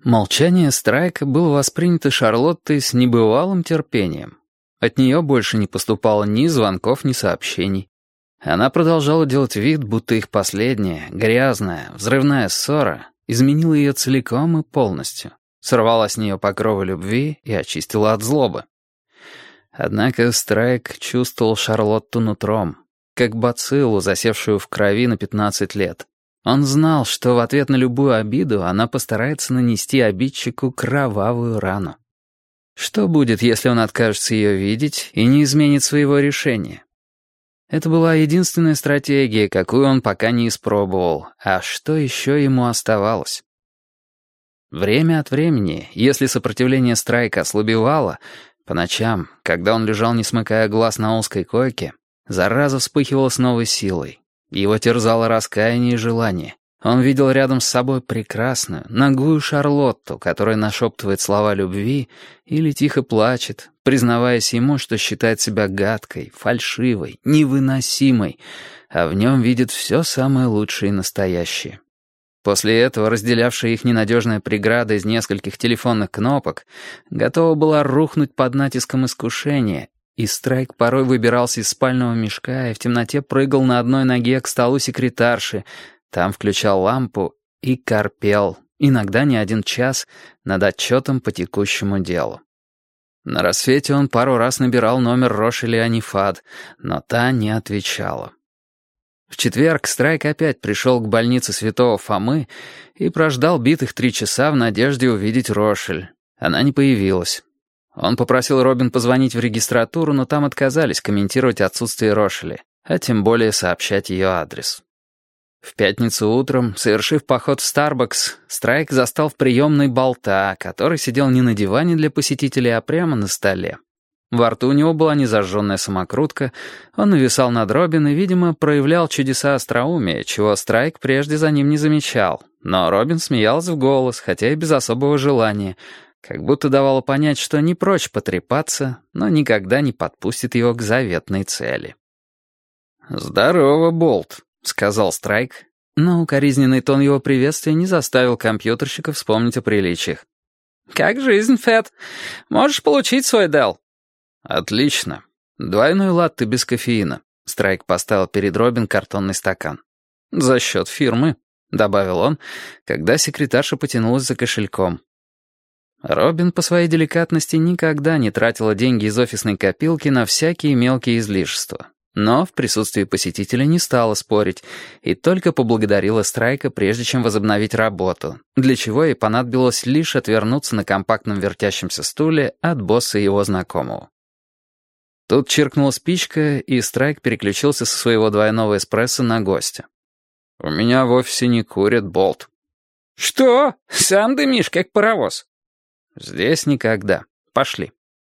Молчание Страйка было воспринято Шарлоттой с небывалым терпением. От нее больше не поступало ни звонков, ни сообщений. Она продолжала делать вид, будто их последняя, грязная, взрывная ссора изменила ее целиком и полностью, сорвала с нее покровы любви и очистила от злобы. Однако Страйк чувствовал Шарлотту нутром, как бациллу, засевшую в крови на 15 лет. Он знал, что в ответ на любую обиду она постарается нанести обидчику кровавую рану. Что будет, если он откажется ее видеть и не изменит своего решения? Это была единственная стратегия, какую он пока не испробовал. А что еще ему оставалось? Время от времени, если сопротивление Страйка ослабевало, по ночам, когда он лежал, не смыкая глаз на узкой койке, зараза вспыхивала с новой силой. Его терзало раскаяние и желание. Он видел рядом с собой прекрасную, нагую Шарлотту, которая нашептывает слова любви или тихо плачет, признаваясь ему, что считает себя гадкой, фальшивой, невыносимой, а в нем видит все самое лучшее и настоящее. После этого разделявшая их ненадежная преграда из нескольких телефонных кнопок готова была рухнуть под натиском искушения, и Страйк порой выбирался из спального мешка и в темноте прыгал на одной ноге к столу секретарши, там включал лампу и корпел, иногда не 1 час, над отчетом по текущему делу. На рассвете он пару раз набирал номер Рошели Анифад, но та не отвечала. В четверг Страйк опять пришел к больнице Святого Фомы и прождал битых 3 часа в надежде увидеть Рошель. Она не появилась. Он попросил Робин позвонить в регистратуру, но там отказались комментировать отсутствие Рошели, а тем более сообщать ее адрес. В пятницу утром, совершив поход в Starbucks, Страйк застал в приемной Болта, который сидел не на диване для посетителей, а прямо на столе. Во рту у него была незажженная самокрутка, он нависал над Робин и, видимо, проявлял чудеса остроумия, чего Страйк прежде за ним не замечал. Но Робин смеялась в голос, хотя и без особого желания, как будто давала понять, что не прочь потрепаться, но никогда не подпустит его к заветной цели. «Здорово, Болт», — сказал Страйк, но укоризненный тон его приветствия не заставил компьютерщика вспомнить о приличиях. «Как жизнь, Фэт? Можешь получить свой Делл?» «Отлично. 2 латте без кофеина». Страйк поставил перед Робин картонный стакан. «За счет фирмы», — добавил он, когда секретарша потянулась за кошельком. Робин по своей деликатности никогда не тратила деньги из офисной копилки на всякие мелкие излишества. Но в присутствии посетителя не стала спорить и только поблагодарила Страйка, прежде чем возобновить работу, для чего ей понадобилось лишь отвернуться на компактном вертящемся стуле от босса его знакомого. Тут чиркнула спичка, и Страйк переключился со своего двойного эспрессо на гостя. «У меня в офисе не курят, Болт». «Что? Сам дымишь, как паровоз?» «Здесь никогда. Пошли».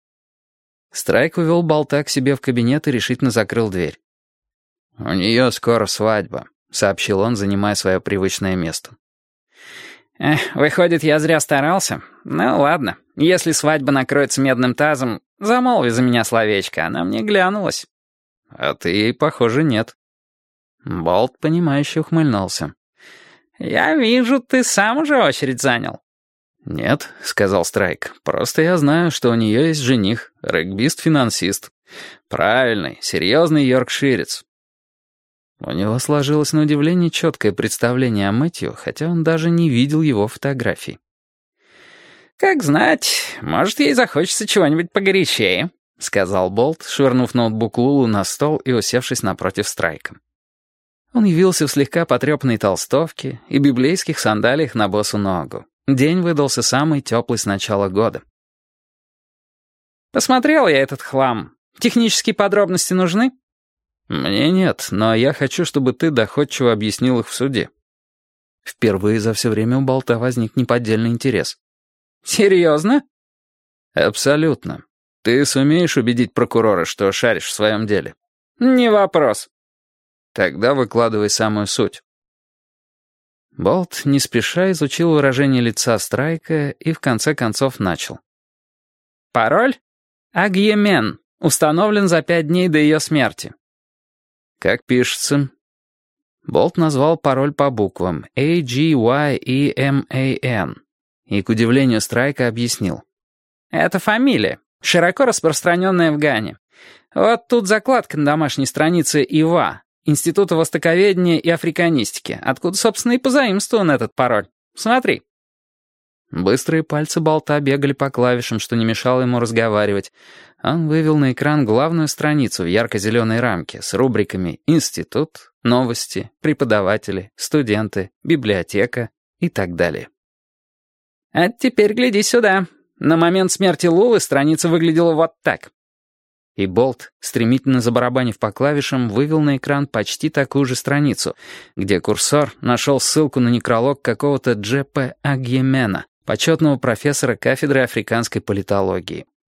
Страйк увел Болта к себе в кабинет и решительно закрыл дверь. «У нее скоро свадьба», — сообщил он, занимая свое привычное место. «Выходит, я зря старался? Ну ладно, если свадьба накроется медным тазом, замолви за меня словечко, она мне глянулась». «А ты ей, похоже, нет». Болт, понимающе ухмыльнулся. «Я вижу, ты сам уже очередь занял». «Нет», — сказал Страйк, — «просто я знаю, что у нее есть жених, регбист-финансист. Правильный, серьезный йоркширец». У него сложилось на удивление четкое представление о Мэтью, хотя он даже не видел его фотографий. «Как знать, может, ей захочется чего-нибудь погорячее», — сказал Болт, швырнув ноутбук Лулу на стол и усевшись напротив Страйка. Он явился в слегка потрепанной толстовке и библейских сандалиях на босу ногу. День выдался самый теплый с начала года. «Посмотрел я этот хлам. Технические подробности нужны?» «Мне нет, но я хочу, чтобы ты доходчиво объяснил их в суде». Впервые за все время у Болта возник неподдельный интерес. «Серьезно?» «Абсолютно. Ты сумеешь убедить прокурора, что шаришь в своем деле?» «Не вопрос». «Тогда выкладывай самую суть». Болт не спеша изучил выражение лица Страйка и в конце концов начал. «Пароль? Агьемен. Установлен за 5 дней до ее смерти». «Как пишется?» Болт назвал пароль по буквам A-G-Y-E-M-A-N. и, к удивлению Страйка, объяснил. «Это фамилия, широко распространенная в Гане. Вот тут закладка на домашней странице ИВА, Института востоковедения и африканистики, откуда, собственно, и позаимствован этот пароль. Смотри». Быстрые пальцы болта бегали по клавишам, что не мешало ему разговаривать. Он вывел на экран главную страницу в ярко-зеленой рамке с рубриками «Институт», «Новости», «Преподаватели», «Студенты», «Библиотека» и так далее. «А теперь гляди сюда. На момент смерти Лулы страница выглядела вот так». И болт, стремительно забарабанив по клавишам, вывел на экран почти такую же страницу, где курсор нашел ссылку на некролог какого-то Джеппе Агьемена, почетного профессора кафедры африканской политологии.